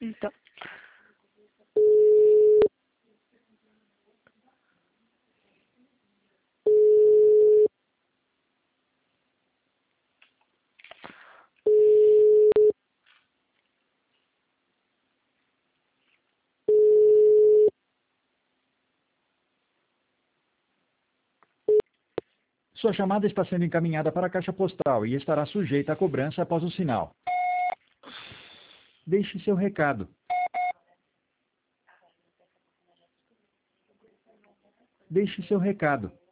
Então. Sua chamada está sendo encaminhada para a caixa postal e estará sujeita a cobrança após o sinal. Deixe seu recado. Deixe seu recado.